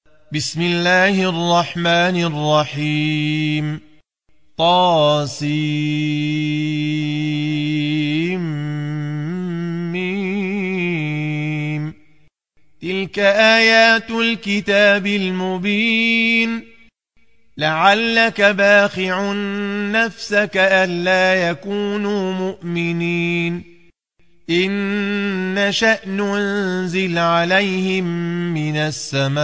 بسم الله الرحمن الرحيم طاسيم تلك آيات الكتاب المبين لعلك باخع نفسك ألا يكونوا مؤمنين إن نشأ ننزل عليهم من السماء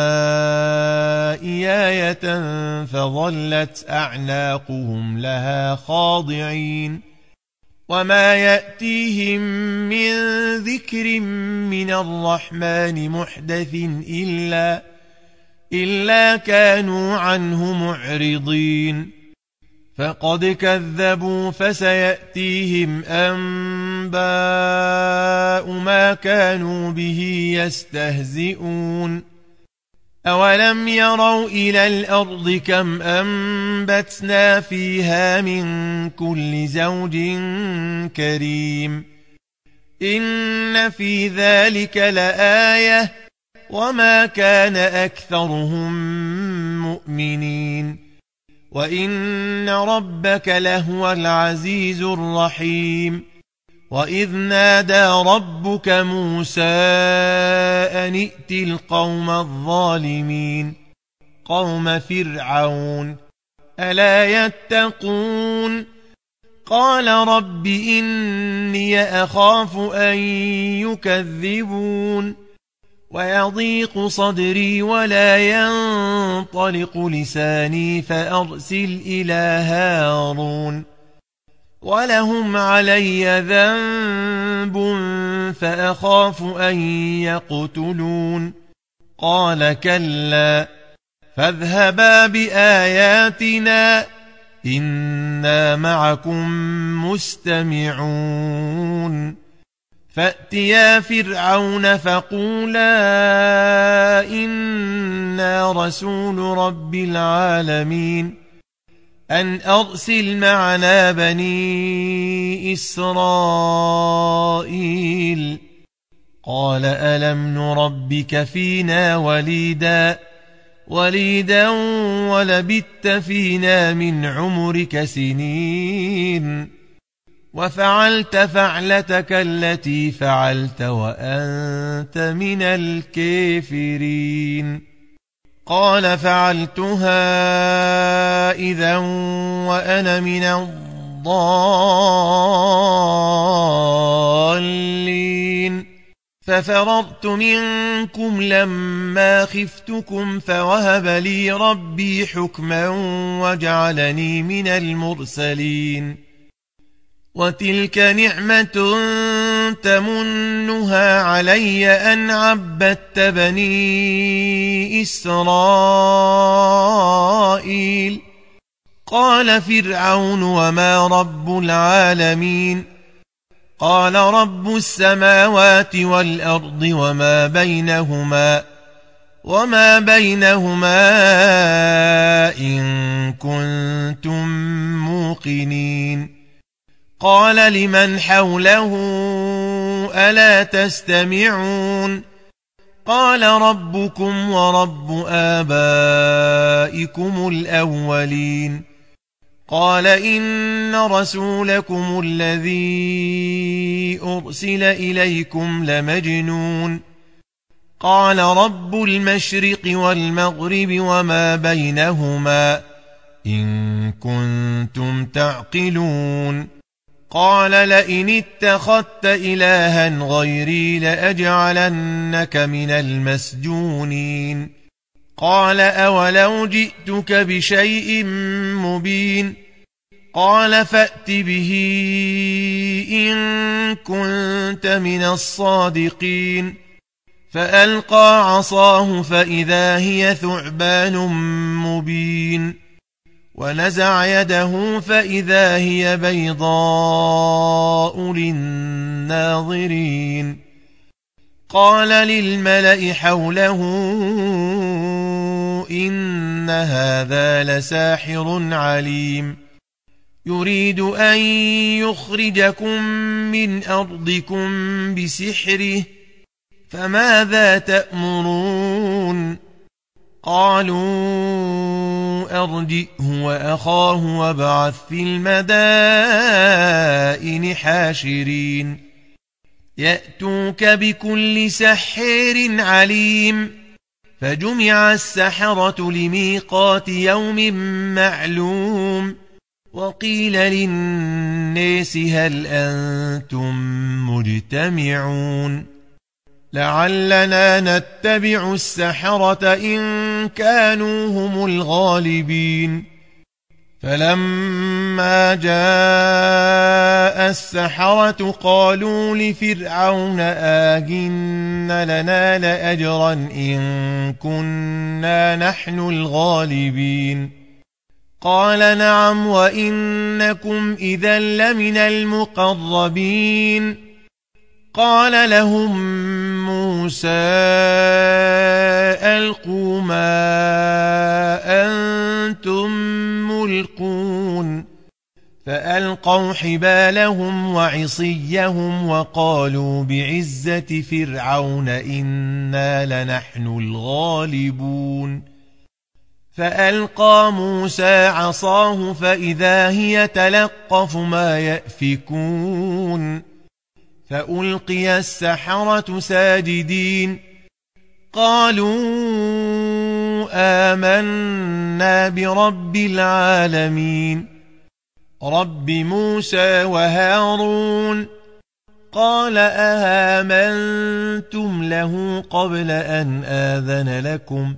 آية فظلت أعناقهم لها خاضعين وما يأتيهم من ذكر من الرحمن محدث إلا كانوا عنه معرضين فقد كذبوا فسيأتيهم أنباء ما كانوا به يستهزئون أولم يروا إلى الأرض كم أنبتنا فيها من كل زوج كريم إن في ذلك لآية وما كان أكثرهم مؤمنين وإن ربك لهو العزيز الرحيم وإذ نادى ربك موسى أن ائت القوم الظالمين قوم فرعون ألا يتقون قال رب إني أخاف أن يكذبون ويضيق صدري ولا ينطلق لساني فأرسل إلى هارون ولهم علي ذنب فأخاف أن يقتلون قال كلا فاذهبا بآياتنا إنا معكم مستمعون فأتيا فرعون فقولا إنا رسول رب العالمين أن أرسل معنا بني إسرائيل قال ألم نربك فينا وليدا ولبثت فينا من عمرك سنين وفعلت فعلتك التي فعلت وأنت من الكافرين قال فعلتها إذا وأنا من الضالين ففررت منكم لما خفتكم فوهب لي ربي حكما وجعلني من المرسلين وتلك نعمة تمنها علي أن عبدت بني إسرائيل قال فرعون وما رب العالمين قال رب السماوات والأرض وما بينهما إن كنتم موقنين قال لمن حوله ألا تستمعون قال ربكم ورب آبائكم الأولين قال إن رسولكم الذي أرسل إليكم لمجنون قال رب المشرق والمغرب وما بينهما إن كنتم تعقلون قال لئن اتخذت إلها غيري لأجعلنك من المسجونين قال أولو جئتك بشيء مبين قال فأت به إن كنت من الصادقين فألقى عصاه فإذا هي ثعبان مبين ونزع يده فإذا هي بيضاء للناظرين قال للملأ حوله إن هذا لساحر عليم يريد أن يخرجكم من أرضكم بسحره فماذا تأمرون قالوا أرجئه وأخاه وابعث في المدائن حاشرين يأتوك بكل سحر عليم فجمع السحرة لميقات يوم معلوم وقيل للناس هل أنتم مجتمعون لعلنا نتبع السحرة إن كانوا هم الغالبين فلما جاء السحرة قالوا لفرعون آجن لنا لأجرا إن كنا نحن الغالبين قال نعم وإنكم إذا لمن المقربين قال لهم موسى ألقوا ما أنتم ملقون فألقوا حبالهم وعصيهم وقالوا بعزة فرعون إنا لنحن الغالبون فألقى موسى عصاه فإذا هي تلقف ما يأفكون فألقي السحرة ساجدين قالوا آمنا برب العالمين رب موسى وهارون قال أآمنتم له قبل أن آذن لكم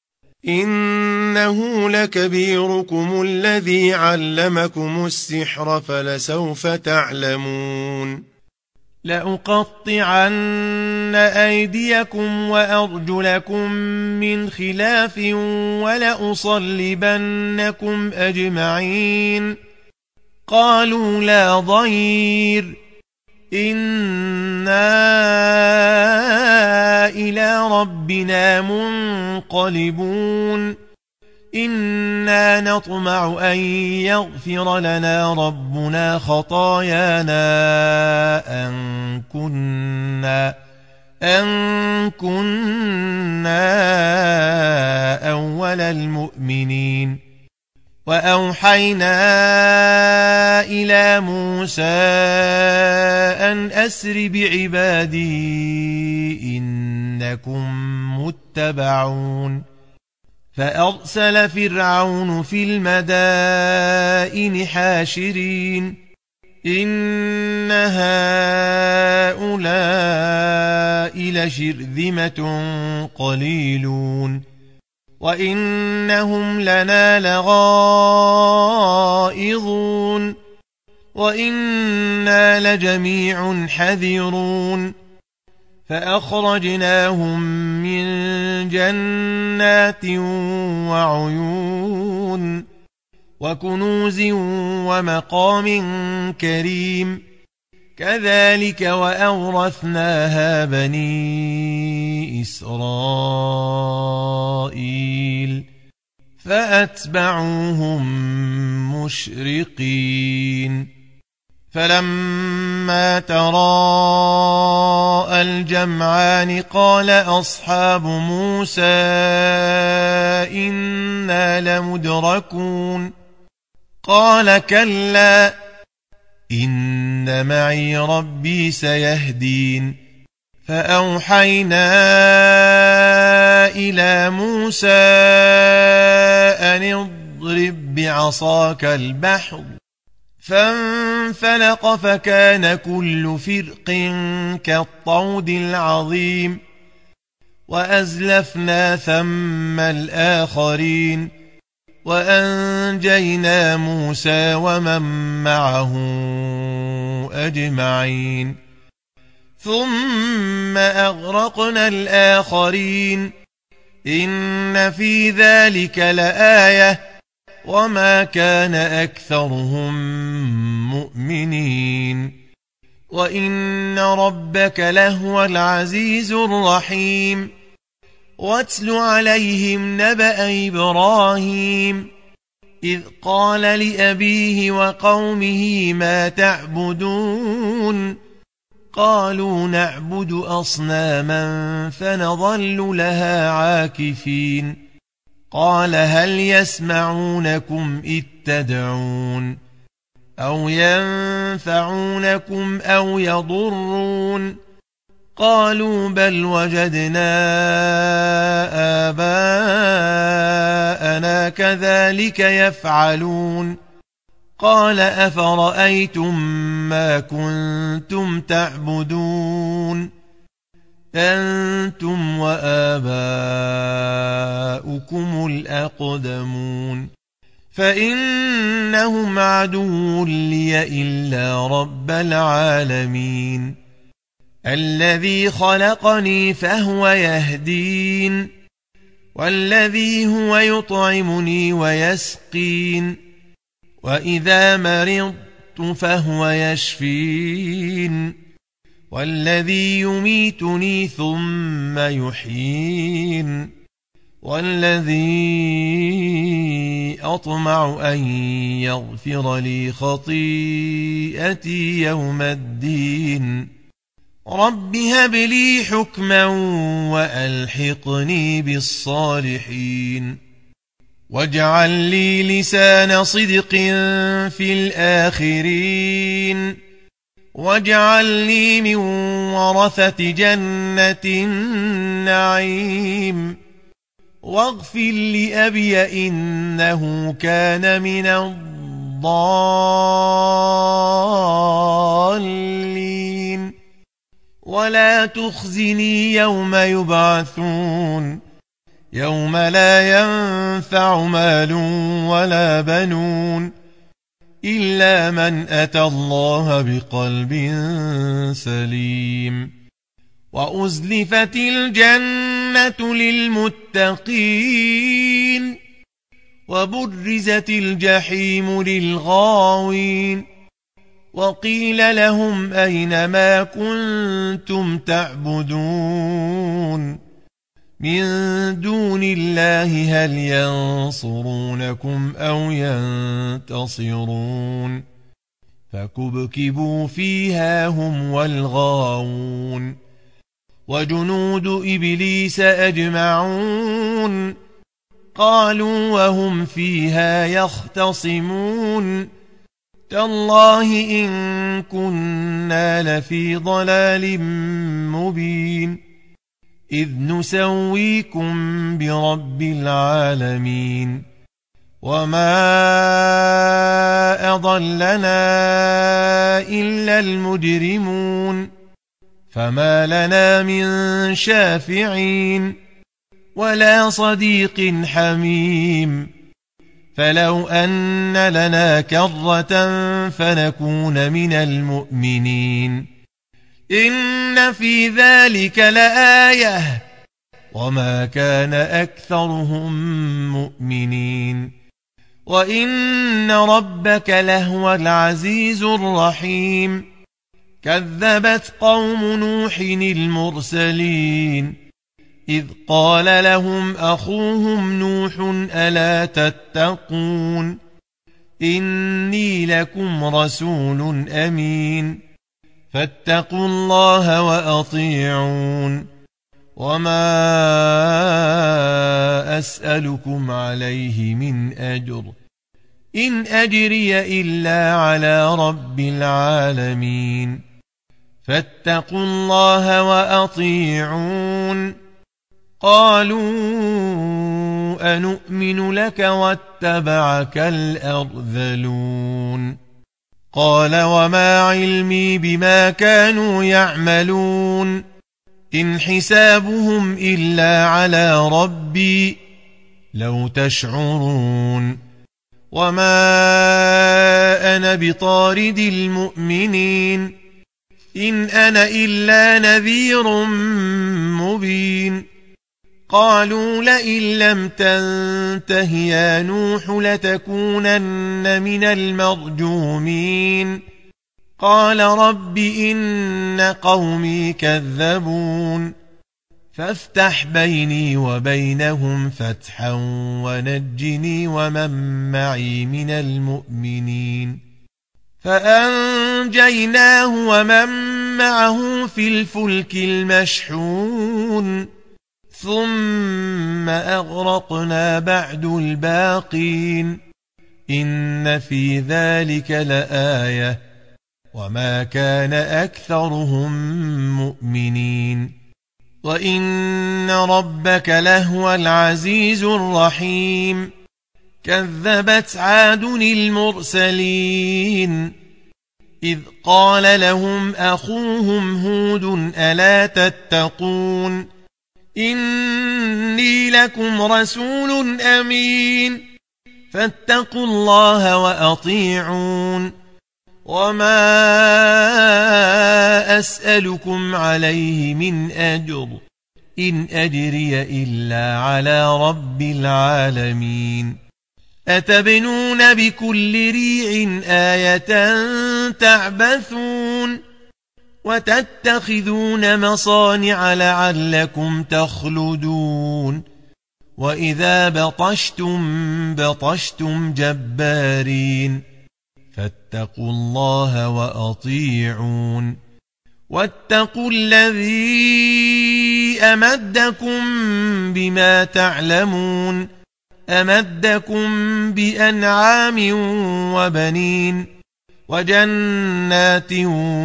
إنه لكبيركم الذي علمكم السحر فلسوف تعلمون لأقطعن أيديكم وأرجلكم من خلاف ولأصلبنكم أجمعين قالوا لا ضير إنا إلى ربنا منقلبون إنا نطمع أن يغفر لنا ربنا خطايانا أن كنا أول المؤمنين وأوحينا إلى موسى أن أسر بعبادي إنكم متبعون فأرسل فرعون في المدائن حاشرين إن هؤلاء لشرذمة قليلون وإنهم لنا لغائظون وإنا لجميع حذرون فأخرجناهم من جنات وعيون وكنوز ومقام كريم كذلك وأورثناها بني إسرائيل فأتبعوهم مشرقين فلما تراءى الجمعان قال أصحاب موسى إنا لمدركون قال كلا إن معي ربي سيهدين فأوحينا إلى موسى أن اضرب بعصاك البحر فانفلق فكان كل فرق كالطود العظيم وأزلفنا ثم الآخرين وأنجينا موسى ومن معه أجمعين ثم أغرقنا الآخرين إن في ذلك لآية وما كان أكثرهم مؤمنين وإن ربك لهو العزيز الرحيم واتل عليهم نبأ إبراهيم إذ قال لأبيه وقومه ما تعبدون قالوا نعبد أصناما فنظل لها عاكفين قال هل يسمعونكم إذ تدعون أو ينفعونكم أو يضرون قالوا بل وجدنا آباءنا كذلك يفعلون قال أفرأيتم ما كنتم تعبدون أنتم وآباؤكم الأقدمون فإنهم عدو لي إلا رب العالمين الذي خلقني فهو يهدين والذي هو يطعمني ويسقين وإذا مرضت فهو يشفين والذي يميتني ثم يحيين والذي أطمع أن يغفر لي خطيئتي يوم الدين رب هب لي حكما وألحقني بالصالحين واجعل لي لسان صدق في الآخرين واجعل لي من ورثة جنة النعيم واغفر لأبي إنه كان من الضالين ولا تخزني يوم يبعثون يوم لا ينفع مال ولا بنون إلا من أتى الله بقلب سليم وأزلفت الجنة للمتقين وبرزت الجحيم للغاوين وقيل لهم أين ما كنتم تعبدون من دون الله هل ينصرونكم أو ينتصرون فكبكبوا فيها هم والغاوون وجنود إبليس أجمعون قالوا وهم فيها يختصمون تالله إن كنا لفي ضلال مبين إذ نسويكم برب العالمين وما أضلنا إلا المجرمون فما لنا من شافعين ولا صديق حميم فلو أن لنا كرة فنكون من المؤمنين إن في ذلك لآية وما كان أكثرهم مؤمنين وإن ربك لهو العزيز الرحيم كذبت قوم نوح المرسلين إذ قال لهم أخوهم نوح ألا تتقون إني لكم رسول أمين فاتقوا الله وأطيعون وما أسألكم عليه من أجر إن أجري إلا على رب العالمين فاتقوا الله وأطيعون قالوا أنؤمن لك واتبعك الأرذلون قال وما علمي بما كانوا يعملون إن حسابهم إلا على ربي لو تشعرون وما أنا بطارد المؤمنين إن أنا إلا نذير مبين قالوا لئن لم تنته يا نوح لتكونن من المرجومين قال رب إن قومي كذبون فافتح بيني وبينهم فتحا ونجني ومن معي من المؤمنين فأنجيناه ومن معه في الفلك المشحون ثم أغرقنا بعد الباقين إن في ذلك لآية وما كان أكثرهم مؤمنين وإن ربك لهو العزيز الرحيم كذبت عاد المرسلين إذ قال لهم أخوهم هود ألا تتقون إني لكم رسول أمين فاتقوا الله وأطيعون وما أسألكم عليه من أجر إن أجري إلا على رب العالمين أتبنون بكل ريع آية تعبثون وتتخذون مصانع لعلكم تخلدون وإذا بطشتم جبارين فاتقوا الله وأطيعون واتقوا الذي أمدكم بما تعلمون أمدكم بأنعام وبنين وجنات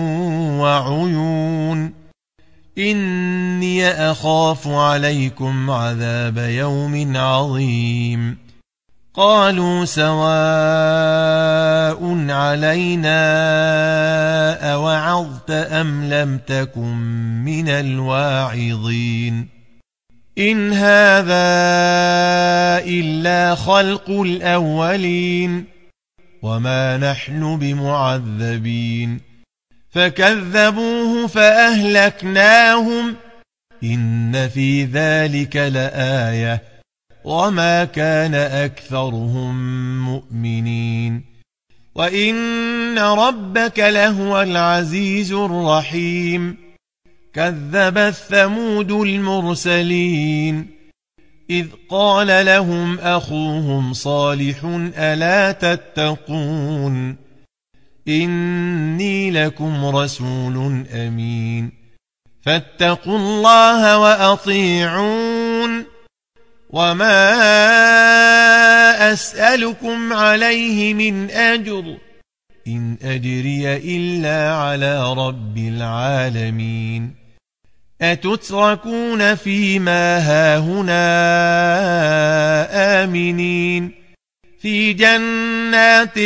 وعيون إني أخاف عليكم عذاب يوم عظيم قالوا سواء علينا أوعظت أم لم تكن من الواعظين إن هذا إلا خلق الأولين وما نحن بمعذبين فكذبوه فأهلكناهم إن في ذلك لآية وما كان أكثرهم مؤمنين وإن ربك لهو العزيز الرحيم كذبت ثمود المرسلين إذ قال لهم أخوهم صالح ألا تتقون إني لكم رسول أمين فاتقوا الله وأطيعون وما أسألكم عليه من أجر إن أجري إلا على رب العالمين أتتركون فيما هاهنا آمنين في جنات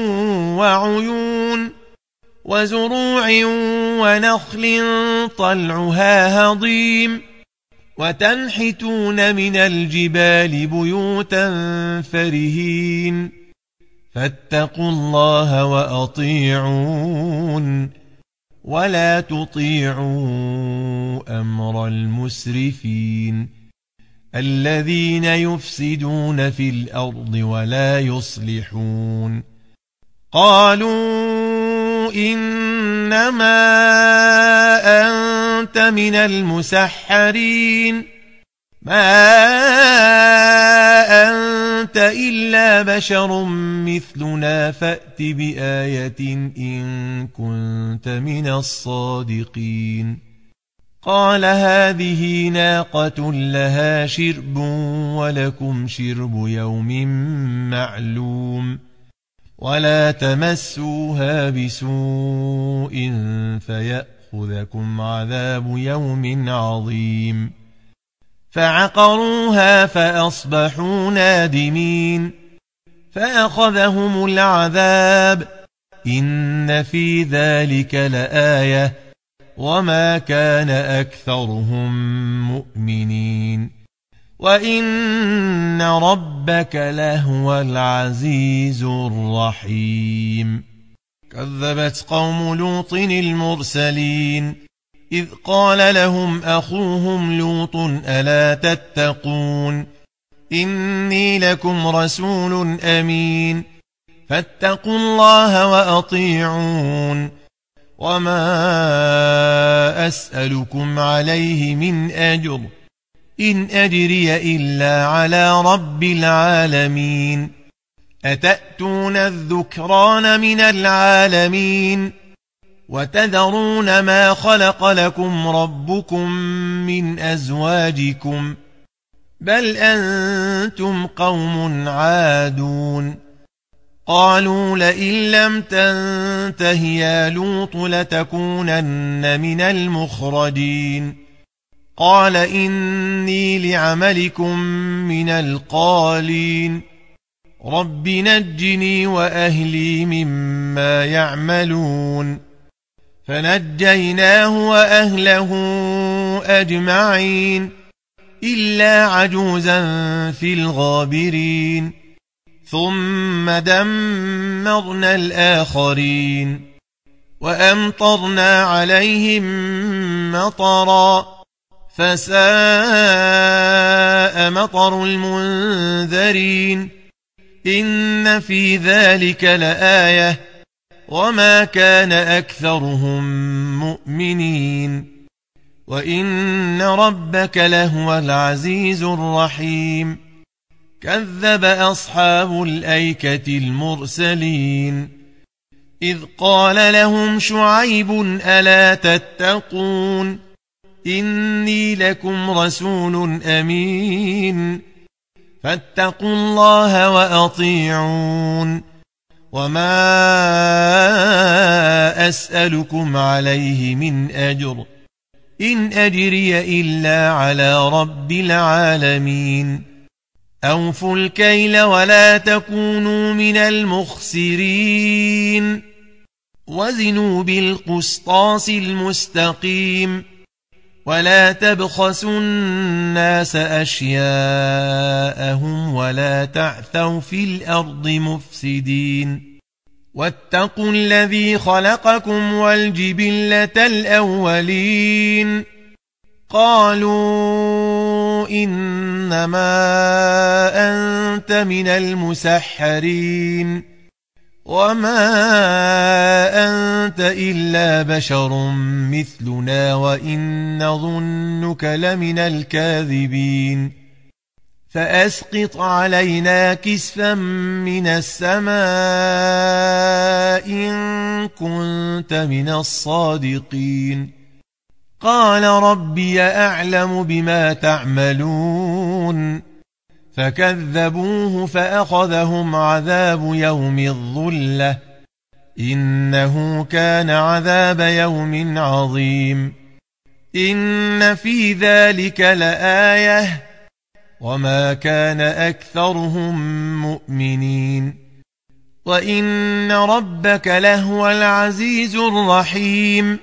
وعيون وزروع ونخل طلعها هضيم وتنحتون من الجبال بيوتا فرهين فاتقوا الله وأطيعون ولا تطيعوا أمر المسرفين الذين يفسدون في الأرض ولا يصلحون قالوا إنما أنت من المسحرين ما أنت إلا بشر مثلنا فأت بآية إن كنت من الصادقين قال هذه ناقة لها شرب ولكم شرب يوم معلوم ولا تمسوها بسوء فيأخذكم عذاب يوم عظيم فعقروها فأصبحوا نادمين فأخذهم العذاب إن في ذلك لآية وما كان أكثرهم مؤمنين وإن ربك لهو العزيز الرحيم كذبت قوم لوط المرسلين إذ قال لهم أخوهم لوط ألا تتقون إني لكم رسول أمين فاتقوا الله وأطيعون وما أسألكم عليه من أجر إن أجري إلا على رب العالمين أتأتون الذكران من العالمين وتذرون ما خلق لكم ربكم من أزواجكم بل أنتم قوم عادون قالوا لئن لم تنته يا لوط لتكونن من المخرجين قال إني لعملكم من القالين رب نجني وأهلي مما يعملون فنجيناه وأهله أجمعين إلا عجوزا في الغابرين ثم دمرنا الآخرين وأمطرنا عليهم مطرا فساء مطر المنذرين إن في ذلك لآية وما كان أكثرهم مؤمنين وإن ربك لهو العزيز الرحيم كذب أصحاب الأيكة المرسلين إذ قال لهم شعيب ألا تتقون إني لكم رسول أمين فاتقوا الله وأطيعون وما أسألكم عليه من أجر إن أجري إلا على رب العالمين أوفوا الكيل ولا تكونوا من المخسرين وزنوا بالقسطاس المستقيم ولا تبخسوا الناس أشياءهم ولا تعثوا في الأرض مفسدين واتقوا الذي خلقكم والجبلة الأولين قالوا إنما أنت من المسحرين وما أنت إلا بشر مثلنا وإن نظنك لمن الكاذبين فأسقط علينا كسفا من السماء إن كنت من الصادقين قال ربي أعلم بما تعملون فكذبوه فأخذهم عذاب يوم الظلة إنه كان عذاب يوم عظيم إن في ذلك لآية وما كان أكثرهم مؤمنين وإن ربك لهو العزيز الرحيم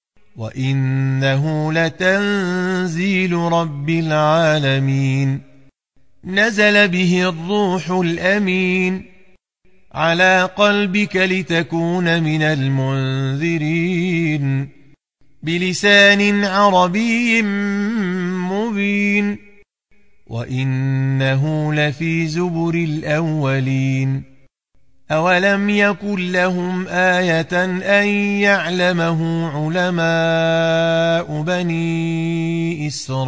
وإنه لتنزيل رب العالمين نزل به الروح الأمين على قلبك لتكون من المنذرين بلسان عربي مبين وإنه لفي زبر الأولين أولم يكن لهم آية أن يعلمه علماء بني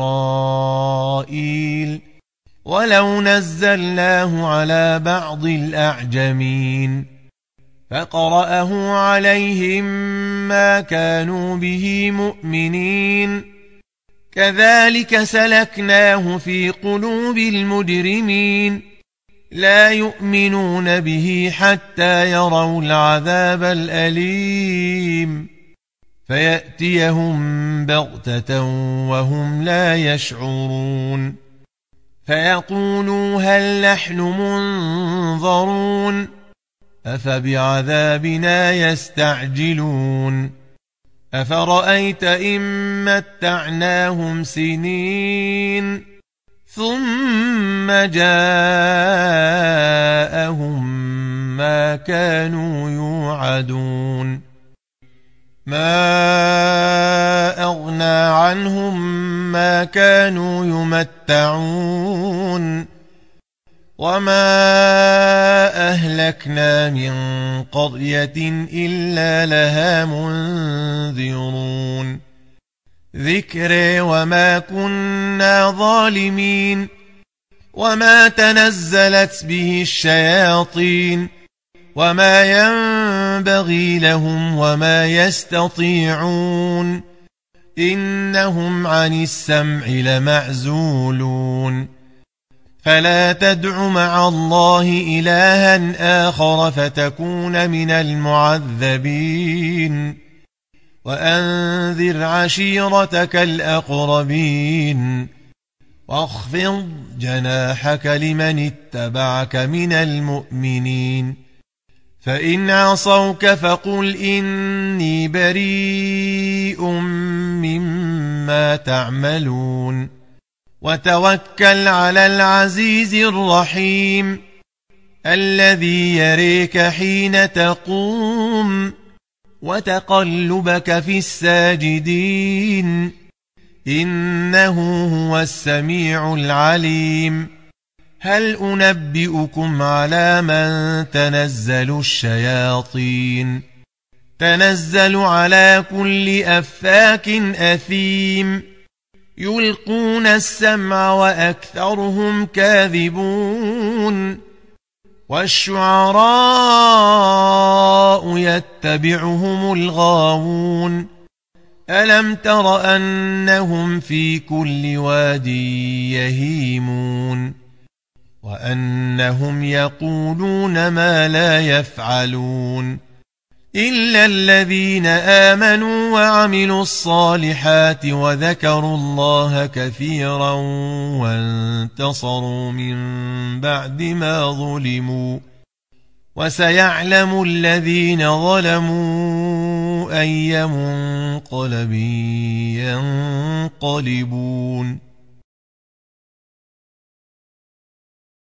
إسرائيل ولو نزلناه على بعض الأعجمين فقرأه عليهم ما كانوا به مؤمنين كذلك سلكناه في قلوب المجرمين لا يؤمنون به حتى يروا العذاب الأليم فيأتيهم بغتة وهم لا يشعرون فيقولوا هل نحن منظرون أفبعذابنا يستعجلون أفرأيت إن متعناهم سنين ثم جاءهم ما كانوا يوعدون ما أغنى عنهم ما كانوا يمتعون وما أهلكنا من قرية إلا لها منذرون ذكر وما كنا ظالمين وما تنزلت به الشياطين وما ينبغي لهم وما يستطيعون إنهم عن السمع لمعزولون فلا تدع مع الله إلها آخر فتكون من المعذبين وأنذر عشيرتك الأقربين واخفض جناحك لمن اتبعك من المؤمنين فإن عصوك فقل إني بريء مما تعملون وتوكل على العزيز الرحيم الذي يريك حين تقوم وتقلبك في الساجدين إنه هو السميع العليم هل أنبئكم على من تنزل الشياطين تنزل على كل أفاك أثيم يلقون السمع وأكثرهم كاذبون والشعراء يتبعهم الغاوون ألم تر أنهم في كل واد يهيمون وأنهم يقولون ما لا يفعلون إلا الذين آمنوا وعملوا الصالحات وذكروا الله كثيرا وانتصروا من بعد ما ظلموا وسيعلم الذين ظلموا أي منقلب ينقلبون